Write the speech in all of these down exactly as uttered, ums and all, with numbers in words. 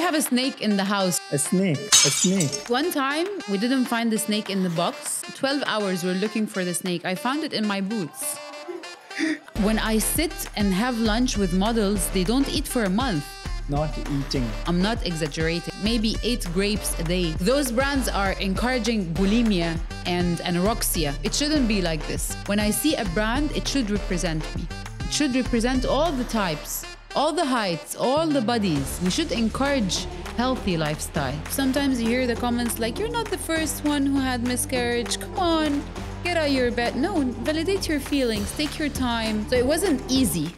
have a snake in the house. A snake. A snake. One time, we didn't find the snake in the box. twelve hours we're looking for the snake. I found it in my boots. When I sit and have lunch with models, they don't eat for a month. Not eating. I'm not exaggerating. Maybe eight grapes a day. Those brands are encouraging bulimia and anorexia. It shouldn't be like this. When I see a brand, it should represent me. It should represent all the types, all the heights, all the bodies. We should encourage healthy lifestyle. Sometimes you hear the comments like, you're not the first one who had miscarriage. Come on, get out of your bed. No, validate your feelings, take your time. So it wasn't easy.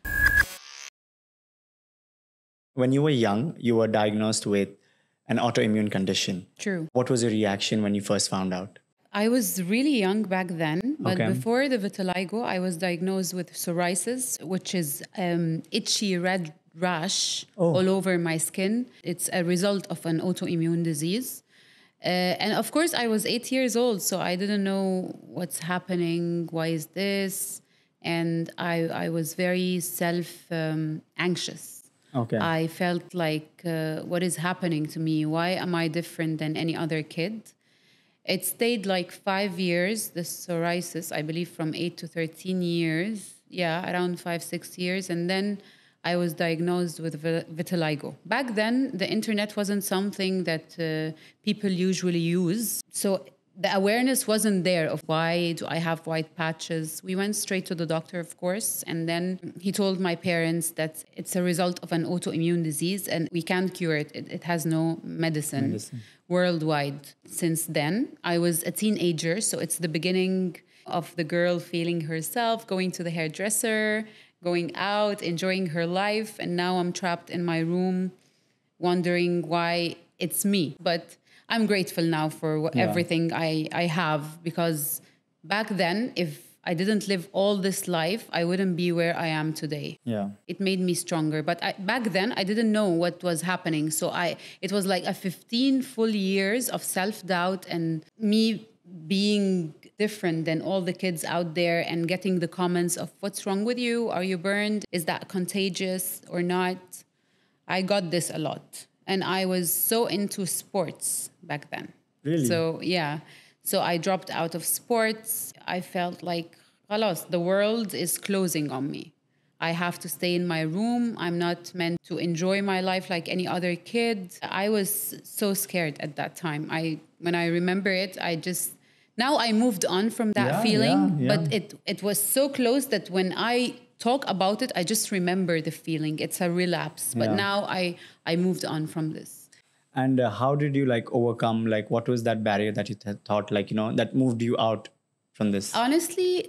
When you were young, you were diagnosed with an autoimmune condition. True. What was your reaction when you first found out? I was really young back then, but Okay. before the vitiligo, I was diagnosed with psoriasis, which is um, itchy red rash Oh. all over my skin. It's a result of an autoimmune disease. Uh, and of course, I was eight years old, so I didn't know what's happening, why is this? And I, I was very self-anxious. Okay. I felt like, uh, what is happening to me? Why am I different than any other kid? It stayed like five years, the psoriasis, I believe from eight to thirteen years. Yeah, around five, six years. And then I was diagnosed with vitiligo. Back then, the internet wasn't something that uh, people usually use. So the awareness wasn't there of why do I have white patches. We went straight to the doctor, of course, and then he told my parents that it's a result of an autoimmune disease and we can't cure it. It, it has no medicine, Medicine. worldwide. Since then, I was a teenager, so it's the beginning of the girl feeling herself, going to the hairdresser, going out, enjoying her life, and now I'm trapped in my room wondering why it's me. But I'm grateful now for what, Yeah. everything I, I have, because back then, if I didn't live all this life, I wouldn't be where I am today. Yeah. It made me stronger. But I, back then, I didn't know what was happening. So I, it was like a fifteen full years of self-doubt and me being different than all the kids out there and getting the comments of what's wrong with you? Are you burned? Is that contagious or not? I got this a lot. And I was so into sports back then. Really? So, yeah. So I dropped out of sports. I felt like, khalas, the world is closing on me. I have to stay in my room. I'm not meant to enjoy my life like any other kid. I was so scared at that time. I, when I remember it, I just, now I moved on from that Yeah, feeling, yeah, yeah. but it, it was so close that when I talk about it, I just remember the feeling. It's a relapse. But Yeah. now I, I moved on from this. And uh, how did you like overcome, like what was that barrier that you th- thought like, you know, that moved you out from this? Honestly,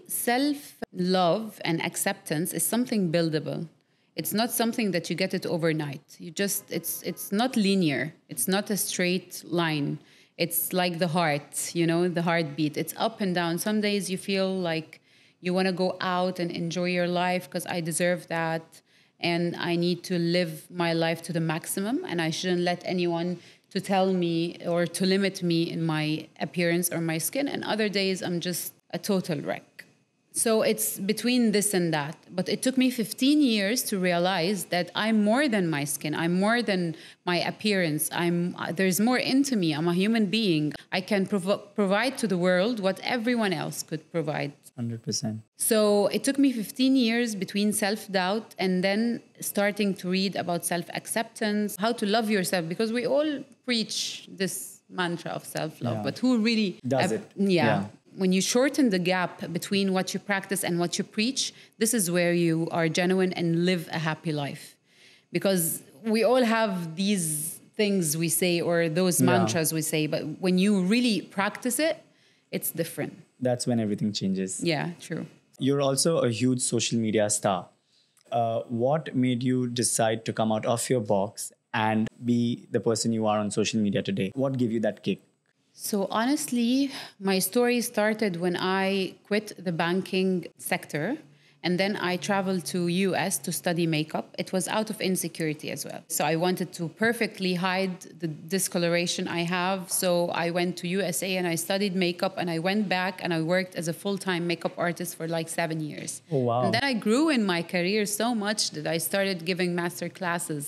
self-love and acceptance is something buildable. It's not something that you get it overnight. You just, it's it's not linear. It's not a straight line. It's like the heart, you know, the heartbeat. It's up and down. Some days you feel like you want to go out and enjoy your life because I deserve that. And I need to live my life to the maximum. And I shouldn't let anyone to tell me or to limit me in my appearance or my skin. And other days, I'm just a total wreck. So it's between this and that. But it took me fifteen years to realize that I'm more than my skin. I'm more than my appearance. I'm there's more into me. I'm a human being. I can provo- provide to the world what everyone else could provide. one hundred percent. So it took me fifteen years between self-doubt and then starting to read about self-acceptance, how to love yourself, because we all preach this mantra of self-love, Yeah. but who really Does uh, it? Yeah. Yeah. When you shorten the gap between what you practice and what you preach, this is where you are genuine and live a happy life. Because we all have these things we say or those Yeah. mantras we say, but when you really practice it, it's different. That's when everything changes. Yeah, true. You're also a huge social media star. Uh, what made you decide to come out of your box and be the person you are on social media today? What gave you that kick? So honestly, my story started when I quit the banking sector and then I traveled to U S to study makeup. It was out of insecurity as well. So I wanted to perfectly hide the discoloration I have. So I went to U S A and I studied makeup and I went back and I worked as a full-time makeup artist for like seven years. Oh, wow. And then I grew in my career so much that I started giving master classes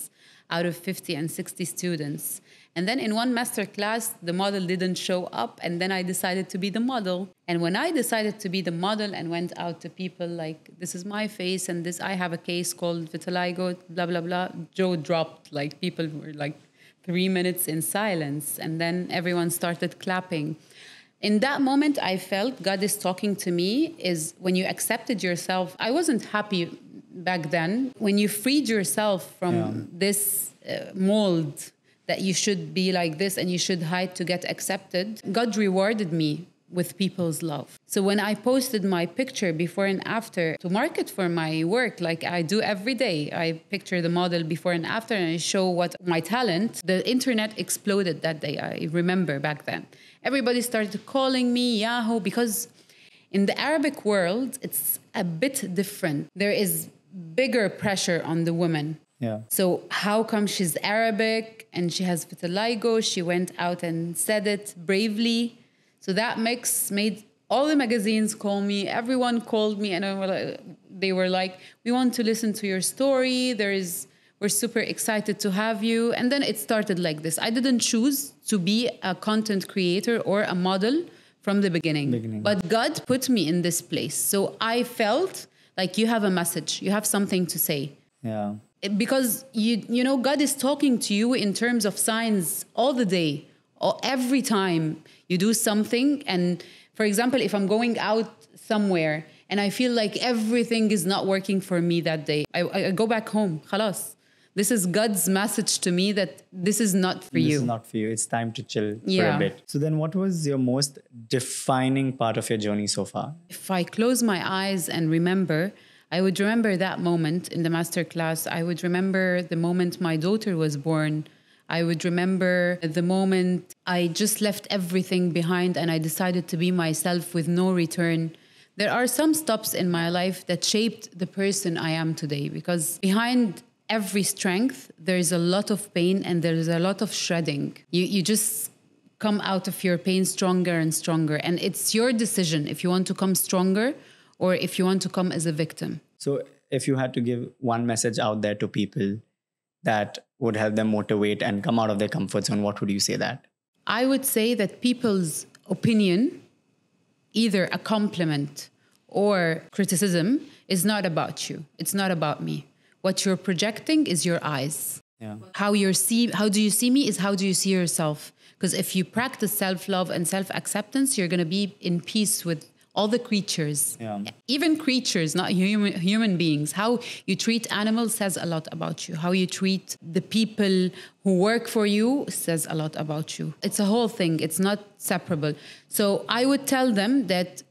out of fifty and sixty students. And then in one master class, the model didn't show up. And then I decided to be the model. And when I decided to be the model and went out to people like, this is my face and this, I have a case called vitiligo, blah, blah, blah, Joe dropped. Like people were like three minutes in silence. And then everyone started clapping. In that moment, I felt God is talking to me is when you accepted yourself. I wasn't happy back then. When you freed yourself from yeah. this uh, mold that you should be like this and you should hide to get accepted, God rewarded me with people's love. So when I posted my picture before and after to market for my work, like I do every day, I picture the model before and after and I show what my talent, the internet exploded that day. I remember back then. Everybody started calling me Yahoo because in the Arabic world, it's a bit different. There is bigger pressure on the woman. Yeah. So how come she's Arabic and she has vitiligo? She went out and said it bravely. So that mix made all the magazines call me. Everyone called me and they were like, we want to listen to your story. There is, we're super excited to have you. And then it started like this. I didn't choose to be a content creator or a model from the beginning. beginning. But God put me in this place. So I felt like you have a message. You have something to say. Yeah. Because, you you know, God is talking to you in terms of signs all the day, or every time you do something. And for example, if I'm going out somewhere and I feel like everything is not working for me that day, I, I go back home. Khalas. This is God's message to me that this is not for this you. This is not for you. It's time to chill yeah. for a bit. So then what was your most defining part of your journey so far? If I close my eyes and remember, I would remember that moment in the masterclass. I would remember the moment my daughter was born. I would remember the moment I just left everything behind and I decided to be myself with no return. There are some stops in my life that shaped the person I am today, because behind every strength, there is a lot of pain and there is a lot of shredding. You, you just come out of your pain stronger and stronger. And it's your decision if you want to come stronger or if you want to come as a victim. So if you had to give one message out there to people that would help them motivate and come out of their comfort zone, what would you say that? I would say that people's opinion, either a compliment or criticism, is not about you. It's not about me. What you're projecting is your eyes. Yeah. How you see, how do you see me is how do you see yourself. Because if you practice self-love and self-acceptance, you're going to be in peace with all the creatures, yeah. even creatures, not human, human beings. How you treat animals says a lot about you. How you treat the people who work for you says a lot about you. It's a whole thing. It's not separable. So I would tell them that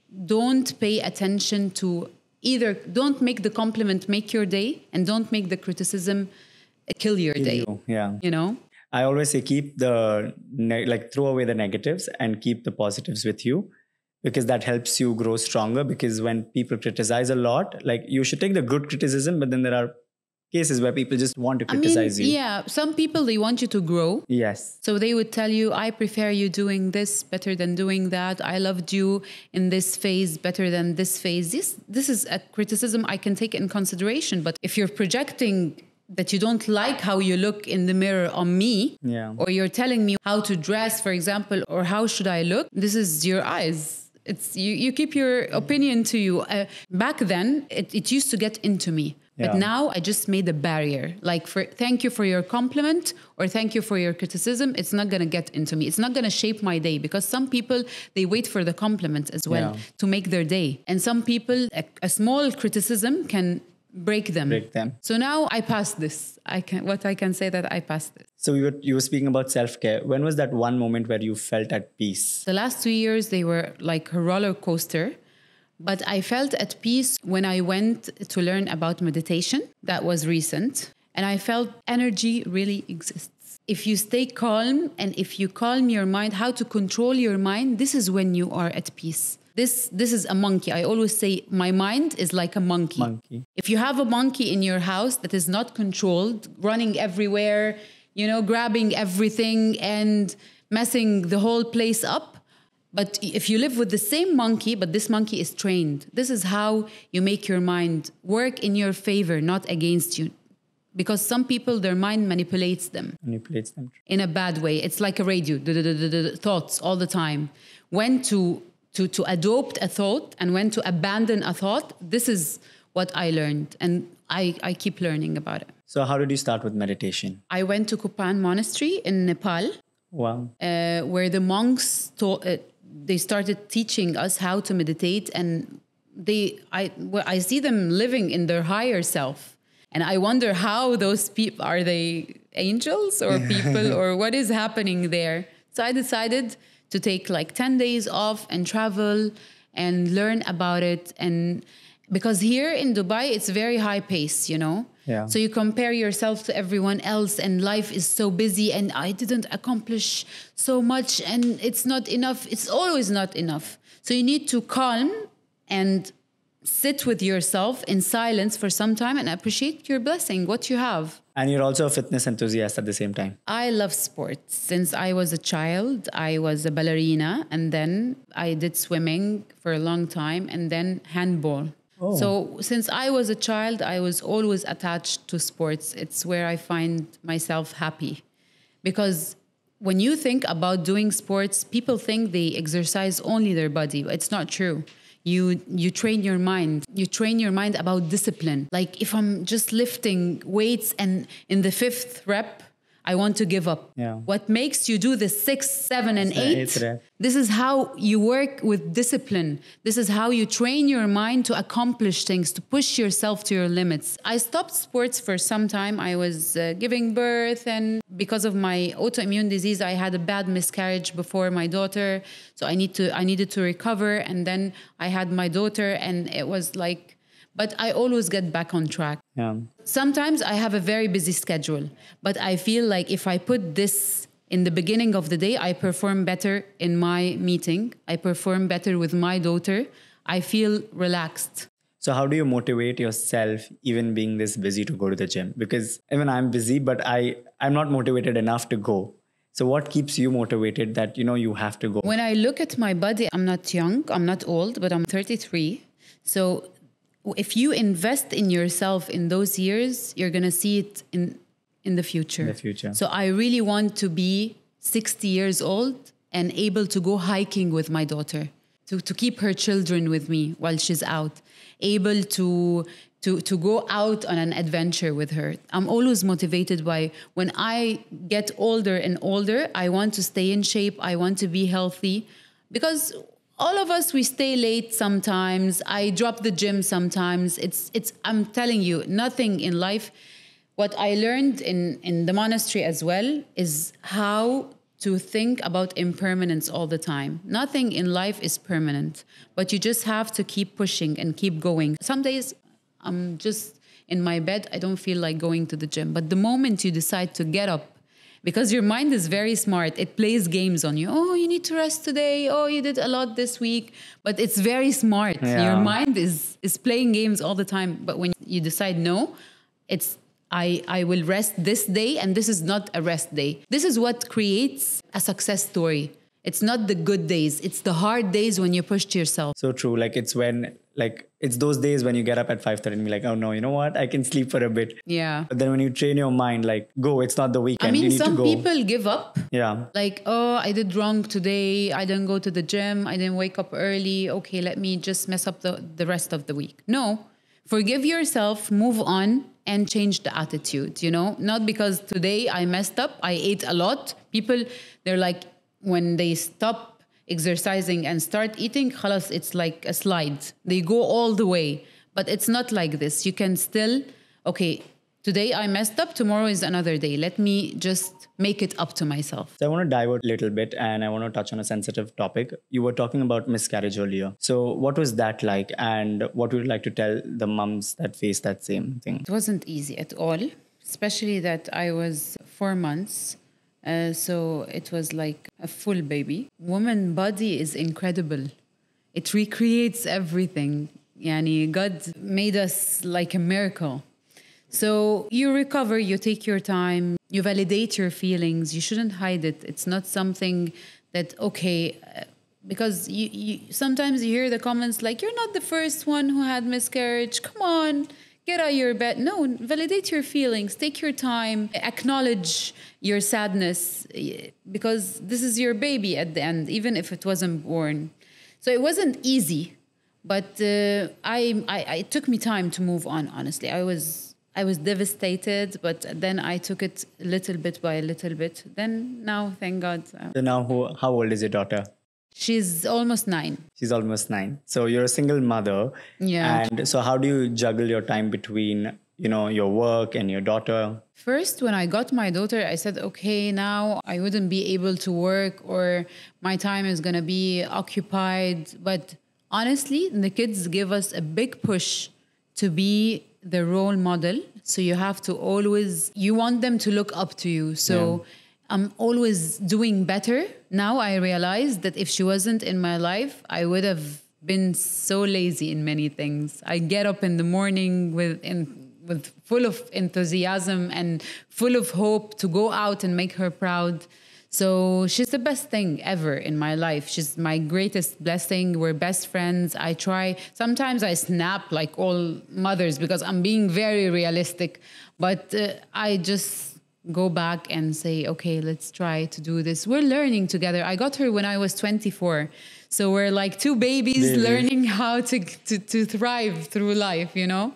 don't pay attention to either, don't make the compliment make your day, and don't make the criticism kill your Kill day. You. Yeah. You know? I always say keep the, like throw away the negatives and keep the positives with you. Because that helps you grow stronger. Because when people criticize a lot, like you should take the good criticism, but then there are cases where people just want to criticize I mean, you. Yeah, some people, they want you to grow. Yes. So they would tell you, I prefer you doing this better than doing that. I loved you in this phase better than this phase. This, this is a criticism I can take in consideration. But if you're projecting that you don't like how you look in the mirror on me, yeah. or you're telling me how to dress, for example, or how should I look, this is your eyes. It's you, you keep your opinion to you. Uh, back then, it, it used to get into me. Yeah. But now I just made a barrier. Like, for thank you for your compliment or thank you for your criticism. It's not going to get into me. It's not going to shape my day, because some people, they wait for the compliment as well yeah. to make their day. And some people, a, a small criticism can break them. Break them. So now I passed this. I can, what I can say that I passed this. So you were, you were speaking about self-care. When was that one moment where you felt at peace? The last two years, they were like a roller coaster. But I felt at peace when I went to learn about meditation. That was recent. And I felt energy really exists. If you stay calm and if you calm your mind, how to control your mind, this is when you are at peace. This this is a monkey. I always say my mind is like a monkey. Monkey. If you have a monkey in your house that is not controlled, running everywhere, you know, grabbing everything and messing the whole place up. But if you live with the same monkey, but this monkey is trained, this is how you make your mind work in your favor, not against you. because some people, their mind manipulates them. Manipulates them. In a bad way. It's like a radio, the, the, the, the thoughts all the time. When to, to, to adopt a thought and when to abandon a thought, this is what I learned. And I, I keep learning about it. So how did you start with meditation? I went to Kupan Monastery in Nepal. Wow. Uh, where the monks taught, uh, they started teaching us how to meditate, and they, I, well, I see them living in their higher self, and I wonder how those people, are they angels or people, or what is happening there? So I decided to take like ten days off and travel and learn about it, and because here in Dubai it's very high pace, you know. Yeah. So you compare yourself to everyone else and life is so busy and I didn't accomplish so much and it's not enough. It's always not enough. So you need to calm and sit with yourself in silence for some time and appreciate your blessing, what you have. And you're also a fitness enthusiast at the same time. I love sports. Since I was a child, I was a ballerina, and then I did swimming for a long time, and then handball. Oh. So since I was a child, I was always attached to sports. It's where I find myself happy. Because when you think about doing sports, people think they exercise only their body, but it's not true. You you train your mind. You train your mind about discipline. Like if I'm just lifting weights and in the fifth rep, I want to give up. Yeah. What makes you do the six, seven, and the eight? eighth rep. This is how you work with discipline. This is how you train your mind to accomplish things, to push yourself to your limits. I stopped sports for some time. I was uh, giving birth, and because of my autoimmune disease, I had a bad miscarriage before my daughter. So I need to, I needed to recover, and then I had my daughter, and it was like. But I always get back on track. Yeah. Sometimes I have a very busy schedule, but I feel like if I put this in the beginning of the day, I perform better in my meeting. I perform better with my daughter. I feel relaxed. So how do you motivate yourself even being this busy to go to the gym? Because even I'm busy, but I, I'm not motivated enough to go. So what keeps you motivated that, you know, you have to go? When I look at my body, I'm not young, I'm not old, but I'm thirty-three. So if you invest in yourself in those years, you're going to see it in, in the future. In the future. So I really want to be sixty years old and able to go hiking with my daughter, to, to keep her children with me while she's out, able to, to, to go out on an adventure with her. I'm always motivated by when I get older and older, I want to stay in shape. I want to be healthy because all of us, we stay late sometimes. I drop the gym sometimes. It's, it's, I'm telling you, nothing in life. What I learned in, in the monastery as well is how to think about impermanence all the time. Nothing in life is permanent, but you just have to keep pushing and keep going. Some days I'm just in my bed. I don't feel like going to the gym. But the moment you decide to get up, because your mind is very smart. It plays games on you. Oh, you need to rest today. Oh, you did a lot this week. But it's very smart. Yeah. Your mind is, is playing games all the time. But when you decide no, it's I, I will rest this day, and this is not a rest day. This is what creates a success story. It's not the good days. It's the hard days when you push yourself. So true. Like it's when, like, it's those days when you get up at five thirty and be like, oh no, you know what? I can sleep for a bit. Yeah. But then when you train your mind, like, go, it's not the weekend. I mean, you need some to go. people give up. Yeah. Like, oh, I did wrong today. I didn't go to the gym. I didn't wake up early. Okay, let me just mess up the, the rest of the week. No, forgive yourself, move on, and change the attitude, you know? Not because today I messed up, I ate a lot. People, they're like, when they stop exercising and start eating, khalas, it's like a slide. They go all the way. But it's not like this. You can still, okay, today I messed up, tomorrow is another day. Let me just make it up to myself. So I want to divert a little bit and I want to touch on a sensitive topic. You were talking about miscarriage earlier. So what was that like? And what would you like to tell the mums that face that same thing? It wasn't easy at all, especially that I was four months. Uh, so it was like a full baby. Woman body is incredible. It recreates everything. Yani God made us like a miracle. So you recover, you take your time, you validate your feelings. You shouldn't hide it. It's not something that, okay, uh, because you, you sometimes you hear the comments like, you're not the first one who had miscarriage. Come on, get out of your bed. No, validate your feelings. Take your time. Acknowledge your sadness, because this is your baby at the end, even if it wasn't born. So it wasn't easy, but uh, I, I, I it took me time to move on. Honestly, I was I was devastated, but then I took it little bit by little bit. Then now, thank God. Uh, So now, who, how old is your daughter? She's almost nine. She's almost nine. So you're a single mother. Yeah. And so how do you juggle your time between, you know, your work and your daughter? First, when I got my daughter, I said, okay, now I wouldn't be able to work, or my time is going to be occupied. But honestly, the kids give us a big push to be the role model. So you have to always, you want them to look up to you. So yeah. I'm always doing better. Now I realize that if she wasn't in my life, I would have been so lazy in many things. I get up in the morning with in, with full of enthusiasm and full of hope to go out and make her proud. So she's the best thing ever in my life. She's my greatest blessing. We're best friends. I try, sometimes I snap like all mothers because I'm being very realistic, but uh, I just go back and say, okay, let's try to do this. We're learning together. I got her when I was twenty-four. So we're like two babies Baby. learning how to, to, to thrive through life, you know?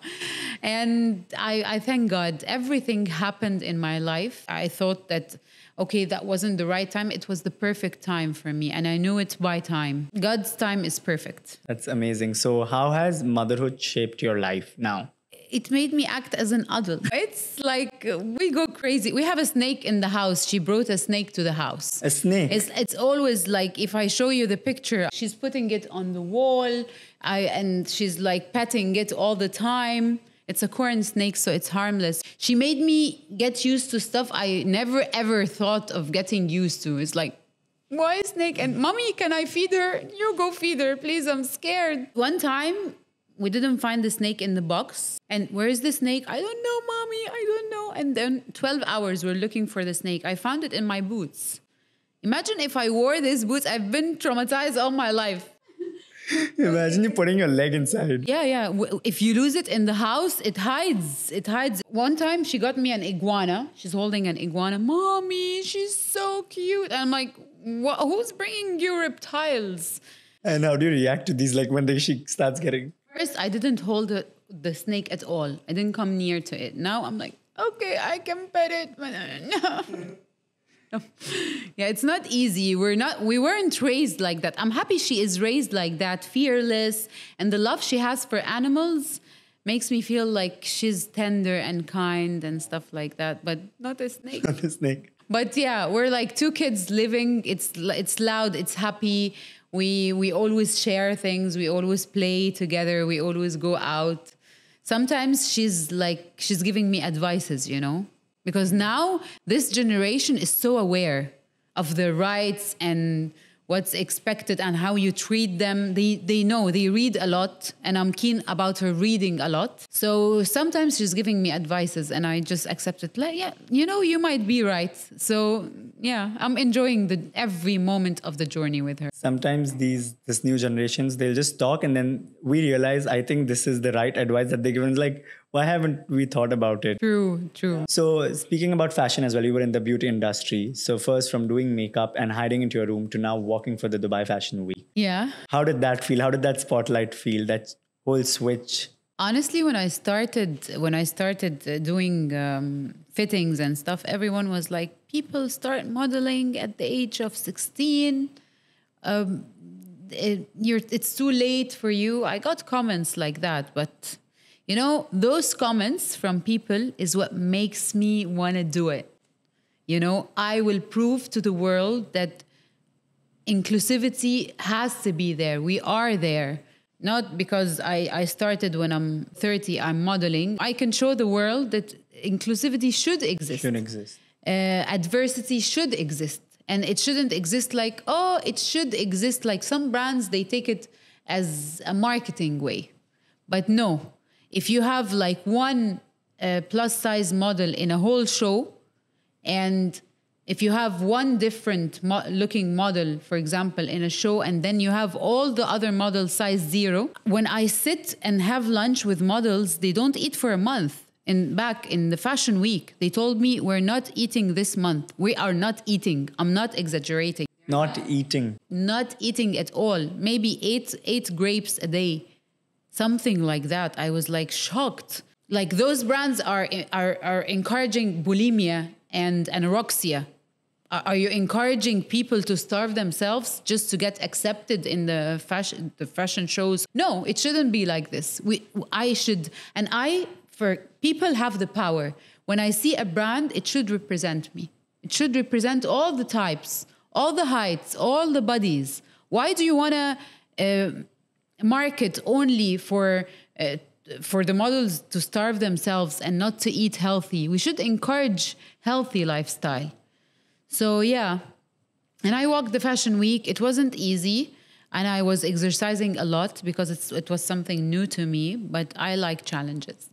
And I, I thank God everything happened in my life. I thought that, okay, that wasn't the right time. It was the perfect time for me. And I knew it by time. God's time is perfect. That's amazing. So how has motherhood shaped your life now? It made me act as an adult. It's like uh, we go crazy. We have a snake in the house. She brought a snake to the house. A snake? It's, it's always like, if I show you the picture, she's putting it on the wall, I, and she's like petting it all the time. It's a corn snake, so it's harmless. She made me get used to stuff I never ever thought of getting used to. It's like, why snake? And mommy, can I feed her? You go feed her, please. I'm scared. One time, we didn't find the snake in the box. And where is the snake? I don't know, mommy. I don't know. And then twelve hours we're looking for the snake. I found it in my boots. Imagine if I wore these boots. I've been traumatized all my life. Imagine you putting your leg inside. Yeah, yeah. If you lose it in the house, it hides. It hides. One time she got me an iguana. She's holding an iguana. Mommy, she's so cute. And I'm like, who's bringing you reptiles? And how do you react to these, like when they, she starts getting... First, I didn't hold the, the snake at all. I didn't come near to it. Now I'm like, okay, I can pet it. But no. No. Yeah, it's not easy. We're not, we weren't raised like that. I'm happy she is raised like that, fearless. And the love she has for animals makes me feel like she's tender and kind and stuff like that. But not a snake. Not a snake. But yeah, we're like two kids living. It's it's loud. It's happy. We we always share things. We always play together. We always go out. Sometimes she's like, she's giving me advices, you know? Because now this generation is so aware of their rights and what's expected and how you treat them. They they know, they read a lot, and I'm keen about her reading a lot. So sometimes she's giving me advices and I just accept it. Like, yeah, you know, you might be right. So yeah, I'm enjoying the every moment of the journey with her. Sometimes these this new generations, they'll just talk and then we realize, I think this is the right advice that they give. And it's like, why haven't we thought about it? True, true. So speaking about fashion as well, you were in the beauty industry. So first from doing makeup and hiding into your room to now walking for the Dubai Fashion Week. Yeah. How did that feel? How did that spotlight feel? That whole switch? Honestly, when I started, when I started uh, doing um, fittings and stuff, everyone was like, people start modeling at the age of sixteen. Um, it, you're, it's too late for you. I got comments like that, but you know, those comments from people is what makes me want to do it. You know, I will prove to the world that inclusivity has to be there. We are there. Not because I, I started when I'm thirty, I'm modeling. I can show the world that inclusivity should exist. Should exist. Uh, adversity should exist. And it shouldn't exist like, oh, it should exist like some brands, they take it as a marketing way. But no, if you have like one uh, plus size model in a whole show and If you have one different mo- looking model, for example, in a show, and then you have all the other models size zero, when I sit and have lunch with models, they don't eat for a month. In back in the fashion week, they told me, we're not eating this month. We are not eating. I'm not exaggerating. Not eating. Not eating at all. Maybe eight eight grapes a day. Something like that. I was like shocked. Like those brands are are, are encouraging bulimia and anorexia. Are, are you encouraging people to starve themselves just to get accepted in the fashion the fashion shows? No, it shouldn't be like this. We I should and I for people have the power. When I see a brand, it should represent me. It should represent all the types, all the heights, all the bodies. Why do you want to uh, market only for uh, for the models to starve themselves and not to eat healthy? We should encourage healthy lifestyle. So yeah, and I walked the fashion week. It wasn't easy, and I was exercising a lot because it's, it was something new to me, but I like challenges.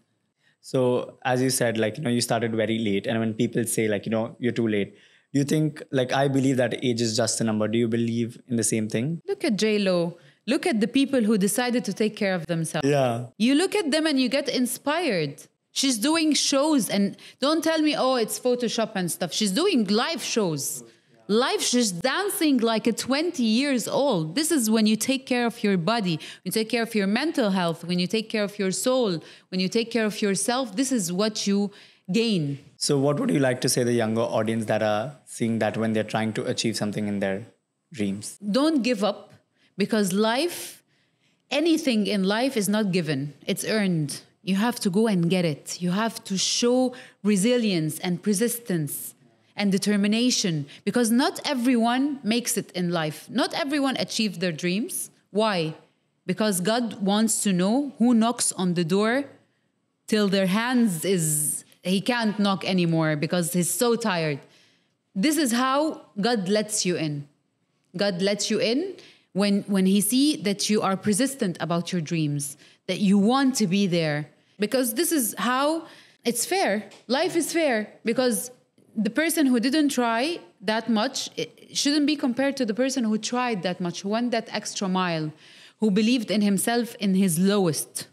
So as you said, like, you know, you started very late. And when people say like, you know, you're too late, do you think, like, I believe that age is just a number. Do you believe in the same thing? Look at J-Lo. Look at the people who decided to take care of themselves. Yeah. You look at them and you get inspired. She's doing shows, and don't tell me, oh, it's Photoshop and stuff. She's doing live shows. Live, she's dancing like a twenty years old. This is when you take care of your body, when you take care of your mental health, when you take care of your soul, when you take care of yourself. This is what you gain. So what would you like to say to the younger audience that are seeing that when they're trying to achieve something in their dreams? Don't give up, because life, anything in life is not given. It's earned. You have to go and get it. You have to show resilience and persistence and determination, because not everyone makes it in life. Not everyone achieves their dreams. Why? Because God wants to know who knocks on the door till their hands is, he can't knock anymore because he's so tired. This is how God lets you in. God lets you in when, when he see that you are persistent about your dreams, that you want to be there. Because this is how it's fair. Life is fair, because the person who didn't try that much, it shouldn't be compared to the person who tried that much, who went that extra mile, who believed in himself in his lowest.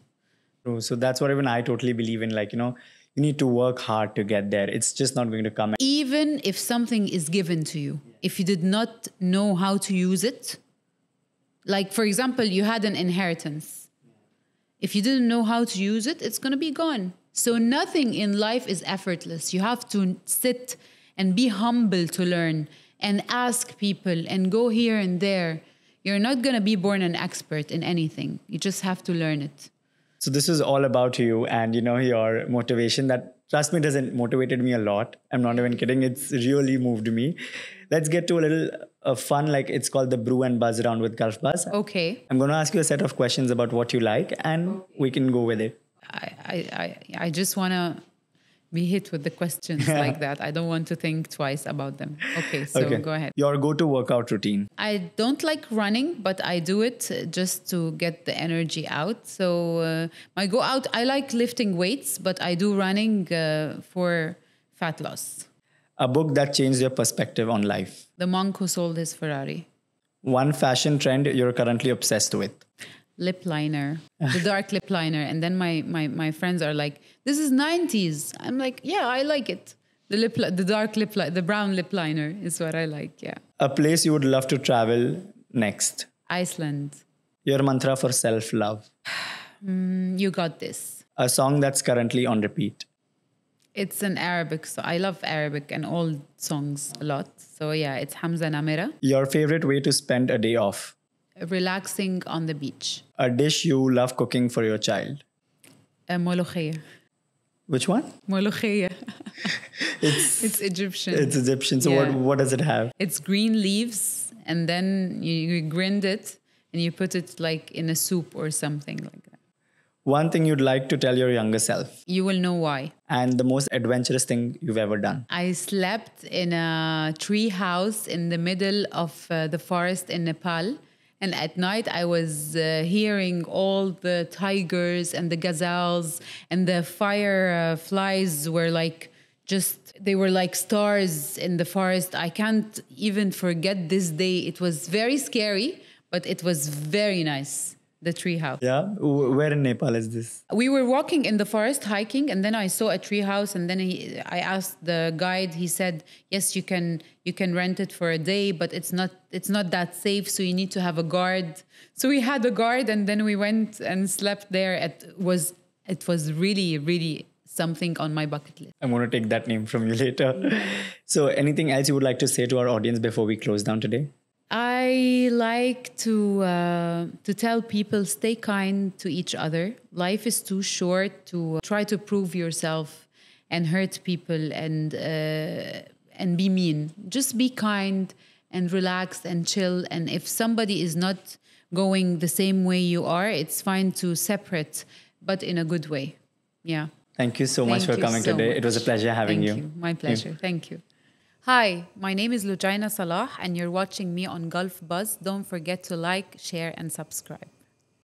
So that's what even I totally believe in. Like, you know, you need to work hard to get there. It's just not going to come. Even if something is given to you, if you did not know how to use it, like, for example, you had an inheritance. If you didn't know how to use it, it's going to be gone. So nothing in life is effortless. You have to sit and be humble to learn and ask people and go here and there. You're not going to be born an expert in anything. You just have to learn it. So this is all about you and, you know, your motivation that, trust me, doesn't motivated me a lot. I'm not even kidding. It's really moved me. Let's get to a little uh, fun, like it's called the Brew and Buzz round with Gulf Buzz. Okay. I'm going to ask you a set of questions about what you like, and we can go with it. I, I, I, I just want to be hit with the questions like that. I don't want to think twice about them. Okay, so okay. Go ahead. Your go-to workout routine. I don't like running, but I do it just to get the energy out. So uh, my go out, I like lifting weights, but I do running uh, for fat loss. A book that changed your perspective on life. The Monk Who Sold His Ferrari. One fashion trend you're currently obsessed with. Lip liner, the dark lip liner. And then my, my, my friends are like, this is nineties. I'm like, yeah, I like it. The lip, the dark lip, the brown lip liner is what I like, yeah. A place you would love to travel next. Iceland. Your mantra for self-love. Mm, you got this. A song that's currently on repeat. It's an Arabic, so I love Arabic and old songs a lot. So yeah, it's Hamza Namira. Your favorite way to spend a day off. Relaxing on the beach. A dish you love cooking for your child. A molokhia. Which one? Molokhia. It's, it's Egyptian. It's Egyptian. So Yeah. what, what does it have? It's green leaves, and then you, you grind it and you put it like in a soup or something like that. One thing you'd like to tell your younger self. You will know why. And the most adventurous thing you've ever done. I slept in a tree house in the middle of uh, the forest in Nepal. And at night, I was uh, hearing all the tigers and the gazelles, and the fireflies were like just, they were like stars in the forest. I can't even forget this day. It was very scary, but it was very nice, the tree house. Yeah? Where in Nepal is this? We were walking in the forest, hiking, and then I saw a tree house, and then he, I asked the guide. He said, yes, you can you can rent it for a day, but it's not it's not that safe, so you need to have a guard. So we had a guard, and then we went and slept there. It was it was really, really something on my bucket list. I'm going to take that name from you later. So anything else you would like to say to our audience before we close down today? I like to uh, to tell people, stay kind to each other. Life is too short to try to prove yourself and hurt people and uh, and be mean. Just be kind and relax and chill. And if somebody is not going the same way you are, it's fine to separate, but in a good way. Yeah. Thank you so much Thank for you coming so today. much. It was a pleasure having Thank you. you. My pleasure. Yeah. Thank you. Hi, my name is Lujaina Salah, and you're watching me on Gulf Buzz. Don't forget to like, share, and subscribe.